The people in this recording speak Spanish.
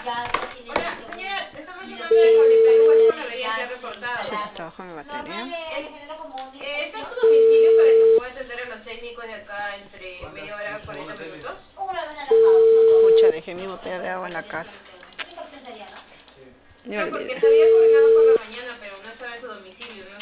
Hola, señora, estamos llamando de Cable Perú, es por la avería que ha reportado. Se está bajando mi batería. ¿Está en su domicilio para que pueda atender a los técnicos de acá entre media hora y 40 minutos? Pucha, dejé mi botella de agua en la casa. Ya me No, porque olvidé. se había coordinado por la mañana, pero no estaba en su domicilio, no